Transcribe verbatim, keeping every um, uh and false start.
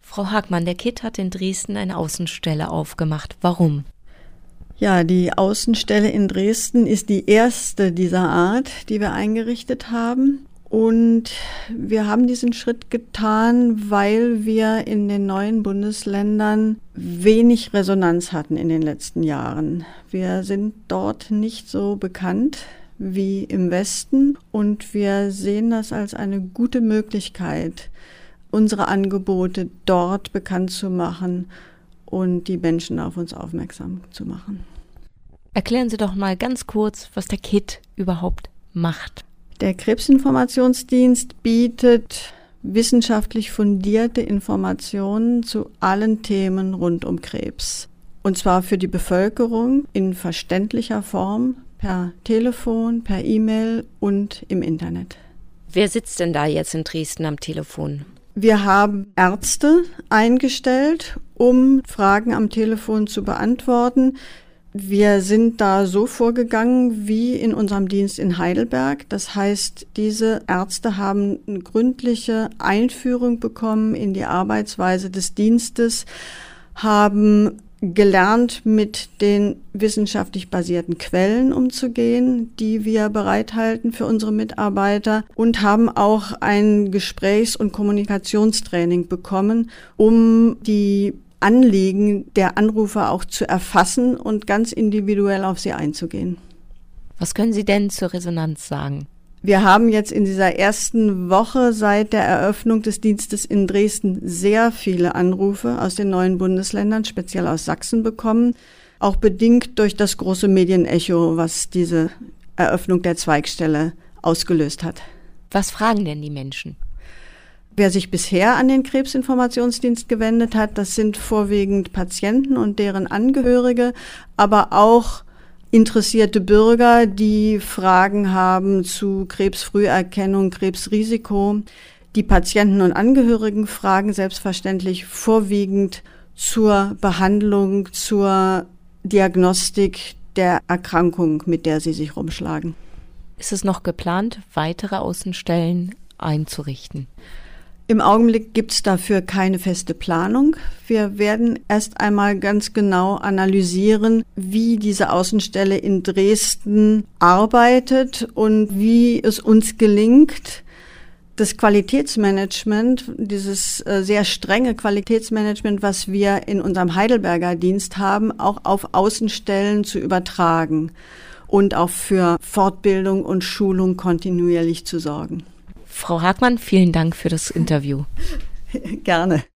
Frau Hagmann, der K I T hat in Dresden eine Außenstelle aufgemacht. Warum? Ja, die Außenstelle in Dresden ist die erste dieser Art, die wir eingerichtet haben. Und wir haben diesen Schritt getan, weil wir in den neuen Bundesländern wenig Resonanz hatten in den letzten Jahren. Wir sind dort nicht so bekannt wie im Westen und wir sehen das als eine gute Möglichkeit, unsere Angebote dort bekannt zu machen und die Menschen auf uns aufmerksam zu machen. Erklären Sie doch mal ganz kurz, was der K I T überhaupt macht. Der Krebsinformationsdienst bietet wissenschaftlich fundierte Informationen zu allen Themen rund um Krebs. Und zwar für die Bevölkerung in verständlicher Form, per Telefon, per E-Mail und im Internet. Wer sitzt denn da jetzt in Dresden am Telefon? Wir haben Ärzte eingestellt, um Fragen am Telefon zu beantworten. Wir sind da so vorgegangen wie in unserem Dienst in Heidelberg. Das heißt, diese Ärzte haben eine gründliche Einführung bekommen in die Arbeitsweise des Dienstes, haben gelernt, mit den wissenschaftlich basierten Quellen umzugehen, die wir bereithalten für unsere Mitarbeiter und haben auch ein Gesprächs- und Kommunikationstraining bekommen, um die Anliegen der Anrufer auch zu erfassen und ganz individuell auf sie einzugehen. Was können Sie denn zur Resonanz sagen? Wir haben jetzt in dieser ersten Woche seit der Eröffnung des Dienstes in Dresden sehr viele Anrufe aus den neuen Bundesländern, speziell aus Sachsen, bekommen, auch bedingt durch das große Medienecho, was diese Eröffnung der Zweigstelle ausgelöst hat. Was fragen denn die Menschen? Wer sich bisher an den Krebsinformationsdienst gewendet hat, das sind vorwiegend Patienten und deren Angehörige, aber auch interessierte Bürger, die Fragen haben zu Krebsfrüherkennung, Krebsrisiko. Die Patienten und Angehörigen fragen selbstverständlich vorwiegend zur Behandlung, zur Diagnostik der Erkrankung, mit der sie sich rumschlagen. Ist es noch geplant, weitere Außenstellen einzurichten? Im Augenblick gibt es dafür keine feste Planung. Wir werden erst einmal ganz genau analysieren, wie diese Außenstelle in Dresden arbeitet und wie es uns gelingt, das Qualitätsmanagement, dieses äh, sehr strenge Qualitätsmanagement, was wir in unserem Heidelberger Dienst haben, auch auf Außenstellen zu übertragen und auch für Fortbildung und Schulung kontinuierlich zu sorgen. Frau Hagmann, vielen Dank für das Interview. Gerne.